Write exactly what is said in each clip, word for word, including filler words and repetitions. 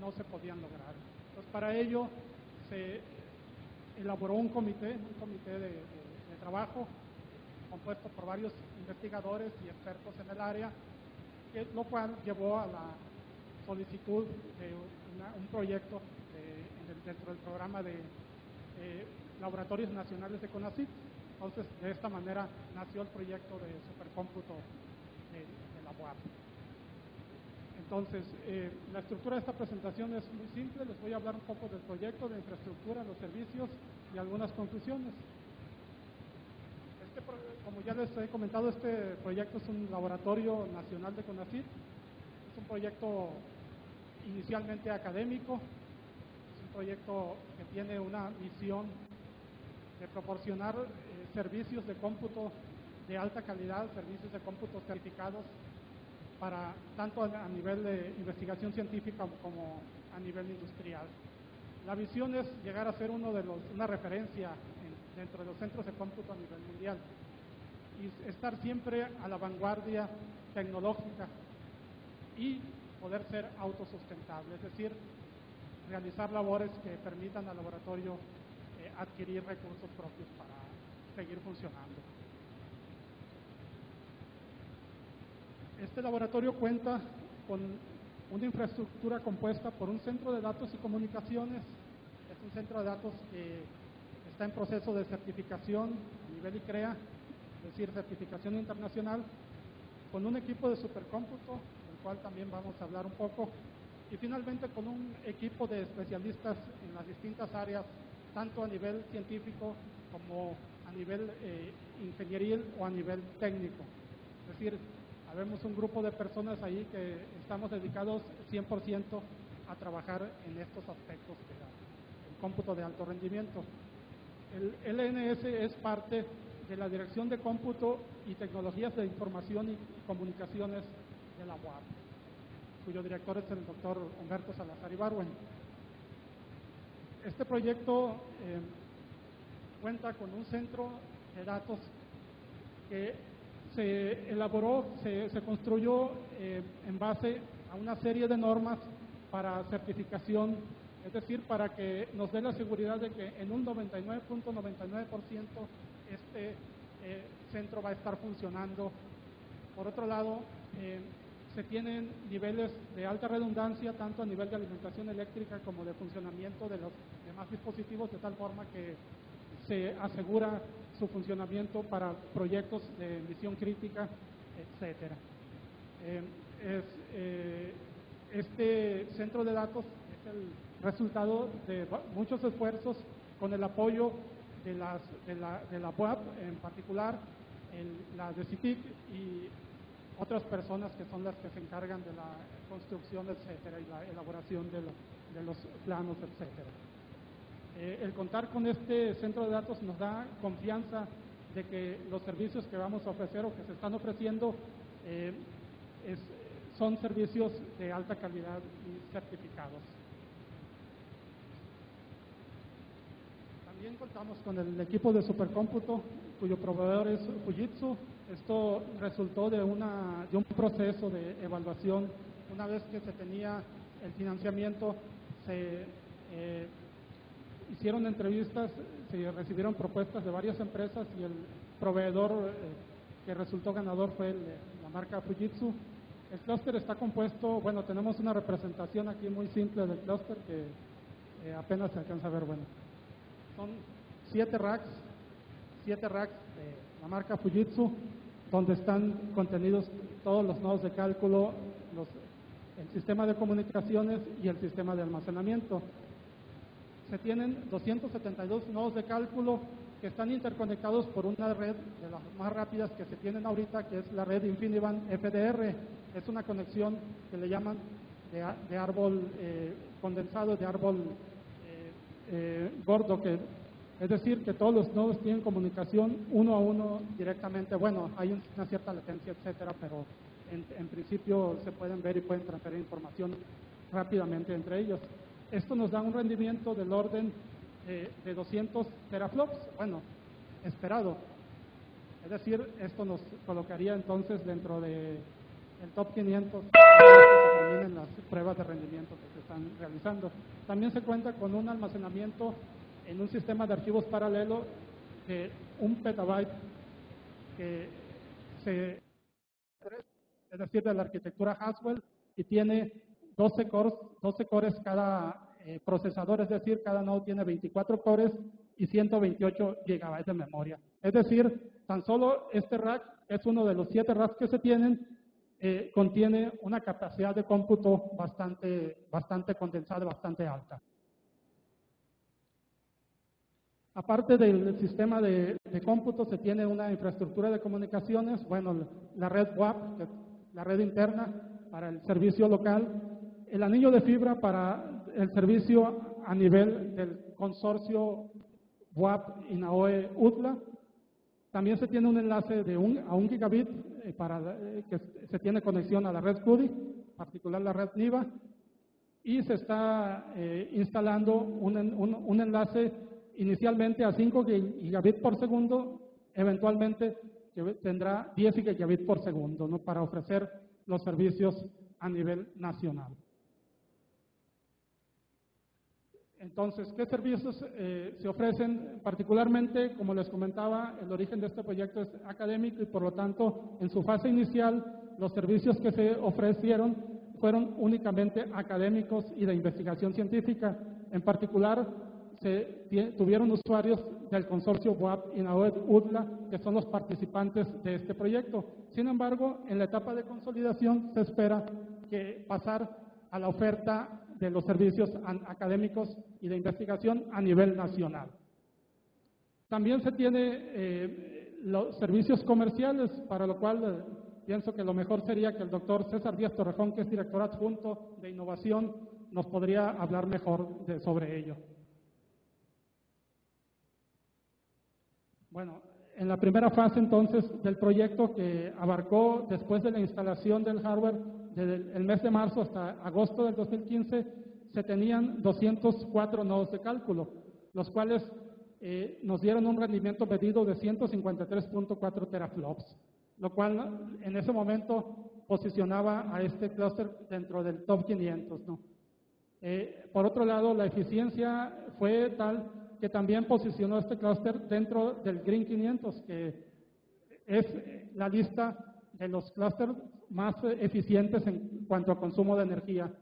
no se podían lograr. Entonces, para ello se elaboró un comité, un comité de, de, de trabajo compuesto por varios investigadores y expertos en el área, que, lo cual llevó a la solicitud de una, un proyecto de, en el, dentro del programa de eh, Laboratorios Nacionales de CONACYT. Entonces, de esta manera nació el proyecto de supercómputo de, de la U A P. Entonces, eh, la estructura de esta presentación es muy simple. Les voy a hablar un poco del proyecto, de infraestructura, los servicios y algunas conclusiones. Este, como ya les he comentado, este proyecto es un laboratorio nacional de CONACYT. Es un proyecto inicialmente académico. Es un proyecto que tiene una misión de proporcionar eh, servicios de cómputo de alta calidad, servicios de cómputo certificados para tanto a nivel de investigación científica como a nivel industrial. La visión es llegar a ser uno de los, una referencia en, dentro de los centros de cómputo a nivel mundial y estar siempre a la vanguardia tecnológica y poder ser autosustentable, es decir, realizar labores que permitan al laboratorio eh, adquirir recursos propios para seguir funcionando. Este laboratorio cuenta con una infraestructura compuesta por un centro de datos y comunicaciones. Es un centro de datos que está en proceso de certificación a nivel I C R E A, es decir, certificación internacional, con un equipo de supercómputo, del cual también vamos a hablar un poco, y finalmente con un equipo de especialistas en las distintas áreas, tanto a nivel científico como a nivel eh, ingenieril o a nivel técnico. Es decir, habemos un grupo de personas ahí que estamos dedicados cien por ciento a trabajar en estos aspectos del cómputo de alto rendimiento. El L N S es parte de la Dirección de Cómputo y Tecnologías de Información y Comunicaciones de la U A P, cuyo director es el doctor Humberto Salazar Ibargüen. Este proyecto eh, cuenta con un centro de datos que se elaboró, se, se construyó eh, en base a una serie de normas para certificación, es decir, para que nos dé la seguridad de que en un noventa y nueve punto noventa y nueve por ciento este eh, centro va a estar funcionando. Por otro lado, eh, se tienen niveles de alta redundancia, tanto a nivel de alimentación eléctrica como de funcionamiento de los demás dispositivos, de tal forma que se asegura su funcionamiento para proyectos de misión crítica, etcétera. Eh, es, eh, este centro de datos es el resultado de muchos esfuerzos con el apoyo de, las, de, la, de la U A P, en particular el, la de C I T I C y otras personas que son las que se encargan de la construcción, etcétera, y la elaboración de, lo, de los planos, etcétera. Eh, el contar con este centro de datos nos da confianza de que los servicios que vamos a ofrecer o que se están ofreciendo eh, es, son servicios de alta calidad y certificados. También contamos con el equipo de supercómputo, cuyo proveedor es Fujitsu. Esto resultó de, una, de un proceso de evaluación. Una vez que se tenía el financiamiento, se eh, hicieron entrevistas, se recibieron propuestas de varias empresas y el proveedor eh, que resultó ganador fue el, la marca Fujitsu. El clúster está compuesto, bueno, tenemos una representación aquí muy simple del clúster que eh, apenas se alcanza a ver, bueno. Son siete racks, siete racks de la marca Fujitsu, donde están contenidos todos los nodos de cálculo, los, el sistema de comunicaciones y el sistema de almacenamiento. Se tienen doscientos setenta y dos nodos de cálculo que están interconectados por una red de las más rápidas que se tienen ahorita, que es la red InfiniBand F D R. Es una conexión que le llaman de, de árbol eh, condensado, de árbol eh, eh, gordo, que es decir, que todos los nodos tienen comunicación uno a uno directamente. Bueno, hay una cierta latencia, etcétera, pero en, en principio se pueden ver y pueden transferir información rápidamente entre ellos. Esto nos da un rendimiento del orden eh, de doscientos teraflops, bueno, esperado. Es decir, esto nos colocaría entonces dentro del top quinientos que terminen las pruebas de rendimiento que se están realizando. También se cuenta con un almacenamiento en un sistema de archivos paralelo de un petabyte, que se, es decir, de la arquitectura Haswell, y tiene doce cores, doce cores cada eh, procesador, es decir, cada nodo tiene veinticuatro cores y ciento veintiocho gigabytes de memoria. Es decir, tan solo este rack es uno de los siete racks que se tienen, eh, contiene una capacidad de cómputo bastante, bastante condensada, bastante alta. Aparte del sistema de, de cómputo, se tiene una infraestructura de comunicaciones, bueno, la red W A P, la red interna para el servicio local, el anillo de fibra para el servicio a nivel del consorcio W A P INAOE U D L A. También se tiene un enlace de un, a un gigabit eh, para eh, que se tiene conexión a la red C U D I, en particular la red NIVA, y se está eh, instalando un, un, un enlace inicialmente a cinco gigabits por segundo, eventualmente que tendrá diez gigabits por segundo, ¿no?, para ofrecer los servicios a nivel nacional. Entonces, ¿qué servicios eh, se ofrecen? Particularmente, como les comentaba, el origen de este proyecto es académico y, por lo tanto, en su fase inicial, los servicios que se ofrecieron fueron únicamente académicos y de investigación científica. En particular, se tuvieron usuarios del consorcio W A P INAOE U D L A, que son los participantes de este proyecto. Sin embargo, en la etapa de consolidación se espera que pasar a la oferta de los servicios académicos y de investigación a nivel nacional. También se tiene eh, los servicios comerciales, para lo cual eh, pienso que lo mejor sería que el doctor César Díaz Torrejón, que es director adjunto de innovación, nos podría hablar mejor de, sobre ello. Bueno, en la primera fase entonces del proyecto, que abarcó después de la instalación del hardware, desde el mes de marzo hasta agosto del dos mil quince, se tenían doscientos cuatro nodos de cálculo, los cuales eh, nos dieron un rendimiento medido de ciento cincuenta y tres punto cuatro teraflops, lo cual en ese momento posicionaba a este clúster dentro del top quinientos, ¿no? Eh, por otro lado, la eficiencia fue tal que también posicionó este clúster dentro del Green quinientos, que es la lista de los clústeres más eficientes en cuanto a consumo de energía.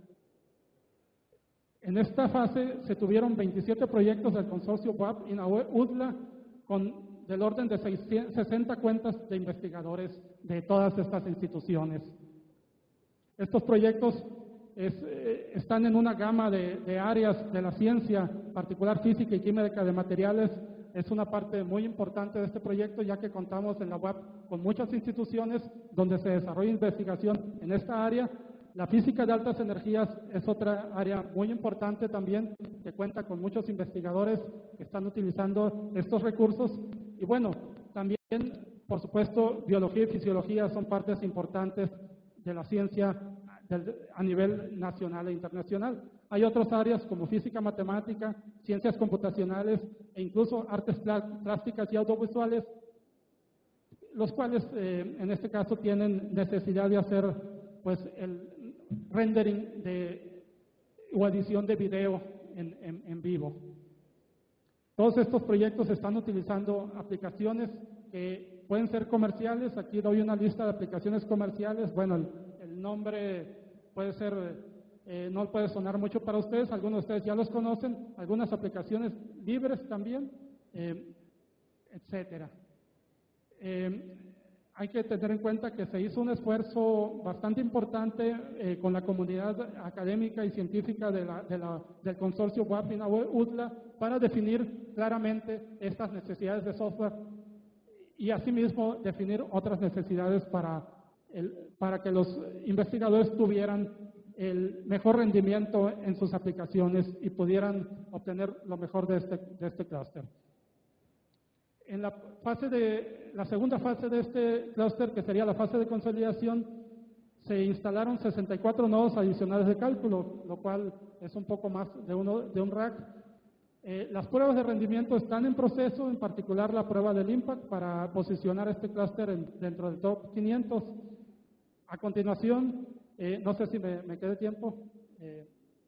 En esta fase se tuvieron veintisiete proyectos del consorcio W A P INAOE U D L A, con del orden de sesenta cuentas de investigadores de todas estas instituciones. Estos proyectos Es, eh, están en una gama de, de áreas de la ciencia, en particular física y química de materiales. Es una parte muy importante de este proyecto, ya que contamos en la U A P con muchas instituciones donde se desarrolla investigación en esta área. La física de altas energías es otra área muy importante también, que cuenta con muchos investigadores que están utilizando estos recursos. Y bueno, también, por supuesto, biología y fisiología son partes importantes de la ciencia a nivel nacional e internacional. Hay otras áreas como física matemática, ciencias computacionales e incluso artes plásticas y audiovisuales, los cuales eh, en este caso tienen necesidad de hacer pues el rendering de, o edición de video en, en, en vivo. Todos estos proyectos están utilizando aplicaciones que pueden ser comerciales. Aquí doy una lista de aplicaciones comerciales. Bueno, el, el nombre puede ser, eh, no puede sonar mucho para ustedes, algunos de ustedes ya los conocen, algunas aplicaciones libres también, eh, etcétera. Eh, hay que tener en cuenta que se hizo un esfuerzo bastante importante eh, con la comunidad académica y científica de la, de la, del consorcio W A P INAOE U D L A para definir claramente estas necesidades de software y asimismo definir otras necesidades para El, para que los investigadores tuvieran el mejor rendimiento en sus aplicaciones y pudieran obtener lo mejor de este, de este clúster. En la, fase de, la segunda fase de este clúster, que sería la fase de consolidación, se instalaron sesenta y cuatro nodos adicionales de cálculo, lo cual es un poco más de, uno, de un rack. Eh, las pruebas de rendimiento están en proceso, en particular la prueba del impact para posicionar este clúster dentro del top quinientos. A continuación, Eh, no sé si me, me quede tiempo. Eh,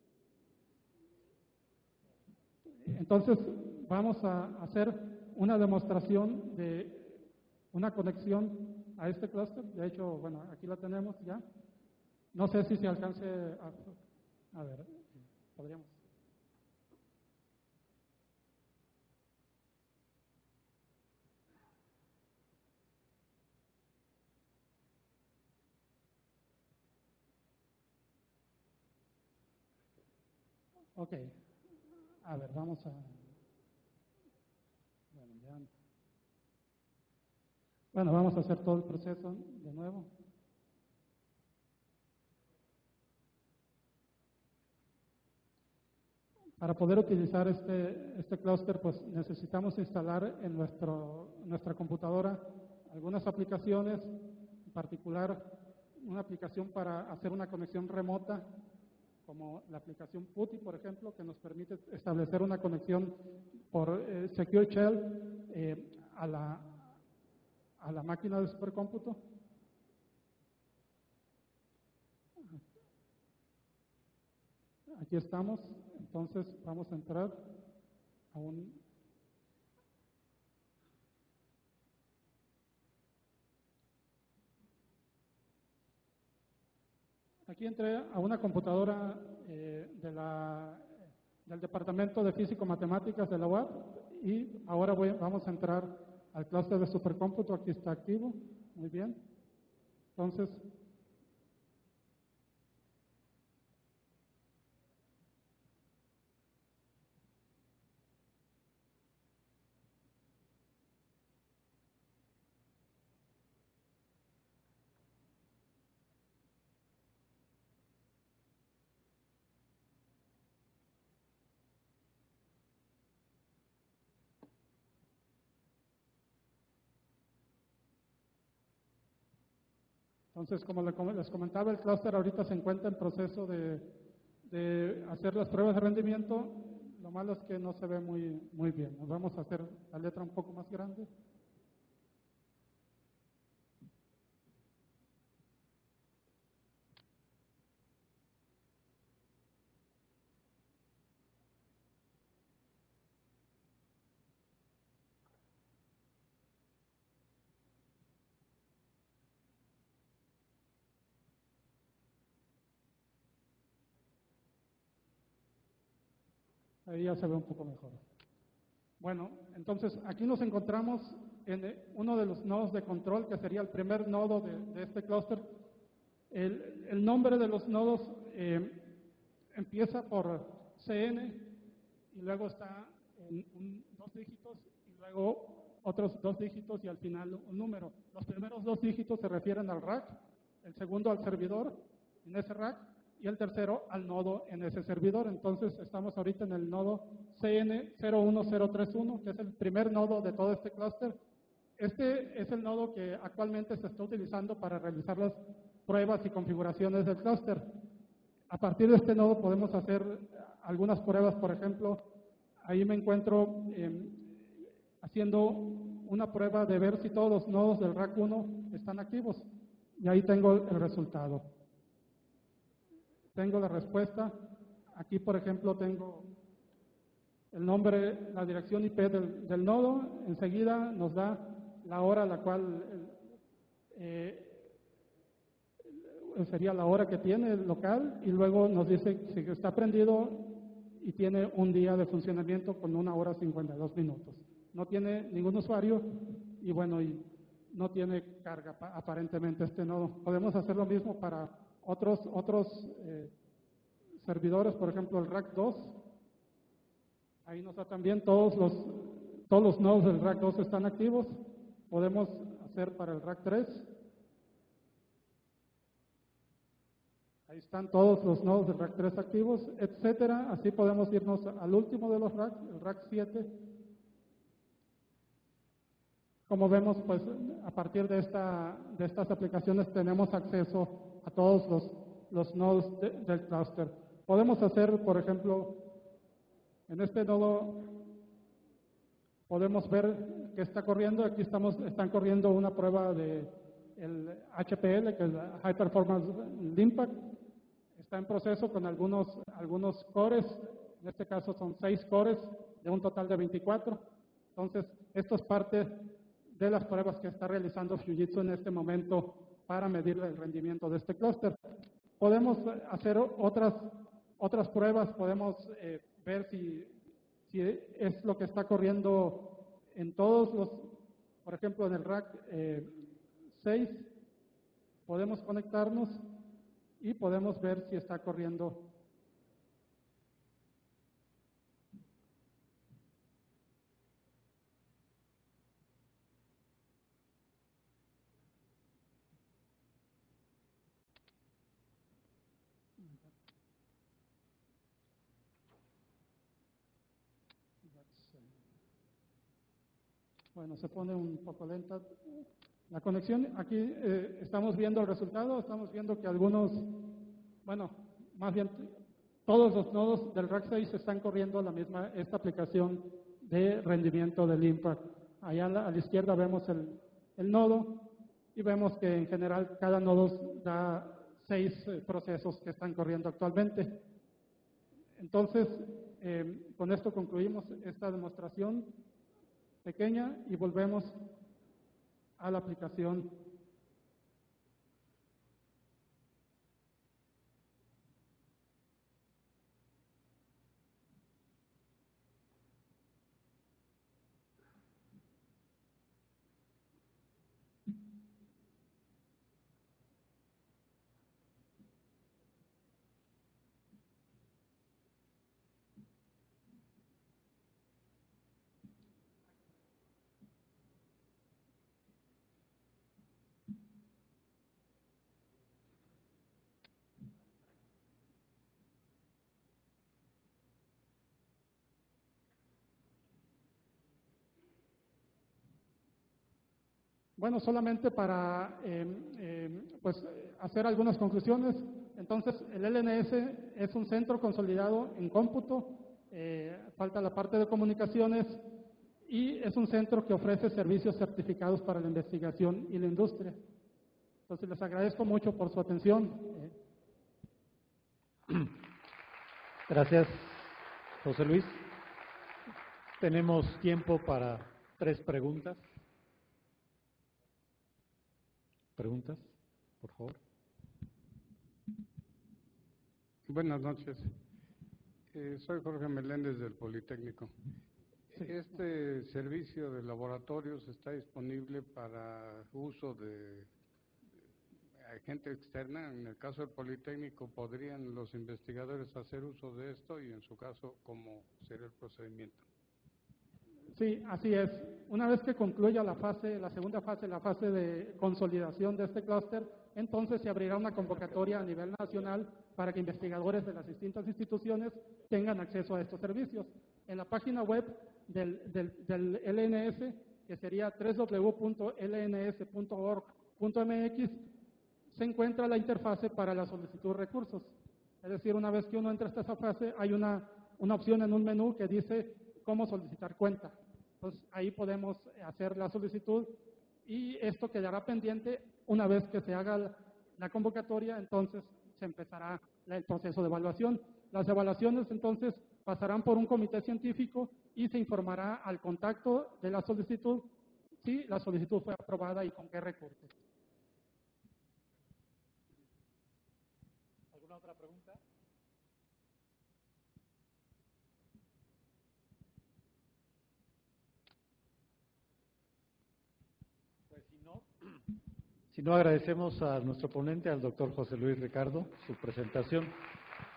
entonces, vamos a hacer una demostración de una conexión a este clúster. De hecho, bueno, aquí la tenemos ya. No sé si se alcance a, a ver, podríamos. Ok, a ver, vamos a. Bueno, ya. Bueno, vamos a hacer todo el proceso de nuevo. Para poder utilizar este, este clúster, pues necesitamos instalar en nuestro, nuestra computadora algunas aplicaciones, en particular una aplicación para hacer una conexión remota, como la aplicación PuTTY, por ejemplo, que nos permite establecer una conexión por eh, Secure Shell eh, a, la, a la máquina de supercómputo. Aquí estamos, entonces vamos a entrar a un... Aquí entré a una computadora eh, de la, del Departamento de Físico-Matemáticas de la U A P y ahora voy, vamos a entrar al clúster de supercómputo. Aquí está activo, muy bien. Entonces, entonces como les comentaba, el clúster ahorita se encuentra en proceso de, de hacer las pruebas de rendimiento. Lo malo es que no se ve muy, muy bien. Nos vamos a hacer la letra un poco más grande. Ahí ya se ve un poco mejor. Bueno, entonces aquí nos encontramos en uno de los nodos de control, que sería el primer nodo de, de este clúster. El, el nombre de los nodos eh, empieza por C N y luego está en un, dos dígitos y luego otros dos dígitos y al final un número. Los primeros dos dígitos se refieren al rack, el segundo al servidor en ese rack y el tercero al nodo en ese servidor. Entonces estamos ahorita en el nodo C N cero uno cero tres uno, que es el primer nodo de todo este clúster. Este es el nodo que actualmente se está utilizando para realizar las pruebas y configuraciones del clúster. A partir de este nodo podemos hacer algunas pruebas. Por ejemplo, ahí me encuentro eh, haciendo una prueba de ver si todos los nodos del rack uno están activos. Y ahí tengo el resultado. Tengo la respuesta. Aquí, por ejemplo, tengo el nombre, la dirección I P del, del nodo. Enseguida nos da la hora a la cual eh, sería la hora que tiene el local, y luego nos dice si está prendido y tiene un día de funcionamiento con una hora cincuenta y dos minutos. No tiene ningún usuario y bueno, y no tiene carga aparentemente este nodo. Podemos hacer lo mismo para otros, otros eh, servidores, por ejemplo el rack dos. Ahí nos da también todos los, todos los nodos del rack dos están activos. Podemos hacer para el rack tres. Ahí están todos los nodos del rack tres activos, etcétera. Así podemos irnos al último de los racks, el rack siete. Como vemos, pues a partir de, esta, de estas aplicaciones tenemos acceso a todos los, los nodos de, del clúster. Podemos hacer, por ejemplo, en este nodo podemos ver que está corriendo. Aquí estamos, están corriendo una prueba de, el H P L, que es el High Performance Impact, está en proceso con algunos, algunos cores, en este caso son seis cores de un total de veinticuatro. Entonces, esto es parte de las pruebas que está realizando Fujitsu en este momento para medir el rendimiento de este clúster. Podemos hacer otras, otras pruebas, podemos eh, ver si, si es lo que está corriendo en todos los, por ejemplo, en el rack eh, seis, podemos conectarnos y podemos ver si está corriendo. Bueno, se pone un poco lenta la conexión. Aquí eh, estamos viendo el resultado, estamos viendo que algunos, bueno, más bien todos los nodos del rack seis están corriendo la misma, esta aplicación de rendimiento del Impact. Allá a la, a la izquierda vemos el, el nodo y vemos que en general cada nodo da seis eh, procesos que están corriendo actualmente. Entonces, eh, con esto concluimos esta demostración pequeña y volvemos a la aplicación. Bueno, solamente para eh, eh, pues, hacer algunas conclusiones. Entonces, el L N S es un centro consolidado en cómputo, eh, falta la parte de comunicaciones, y es un centro que ofrece servicios certificados para la investigación y la industria. Entonces, les agradezco mucho por su atención. Gracias, José Luis. Tenemos tiempo para tres preguntas. ¿Preguntas, por favor? Buenas noches. Eh, soy Jorge Meléndez del Politécnico. Sí. ¿Este servicio de laboratorios está disponible para uso de gente externa? En el caso del Politécnico, ¿podrían los investigadores hacer uso de esto? Y en su caso, ¿cómo sería el procedimiento? Sí, así es. Una vez que concluya la fase, la segunda fase, la fase de consolidación de este clúster, entonces se abrirá una convocatoria a nivel nacional para que investigadores de las distintas instituciones tengan acceso a estos servicios. En la página web del, del, del L N S, que sería doble u doble u doble u punto L N S punto org punto M X, se encuentra la interfase para la solicitud de recursos. Es decir, una vez que uno entra a esta fase, hay una, una opción en un menú que dice cómo solicitar cuenta. Entonces, ahí podemos hacer la solicitud y esto quedará pendiente una vez que se haga la, la convocatoria, entonces se empezará la, el proceso de evaluación. Las evaluaciones, entonces, pasarán por un comité científico y se informará al contacto de la solicitud si la solicitud fue aprobada y con qué recursos. ¿Alguna otra pregunta? Pues si no, si no agradecemos a nuestro ponente, al doctor José Luis Ricardo, su presentación.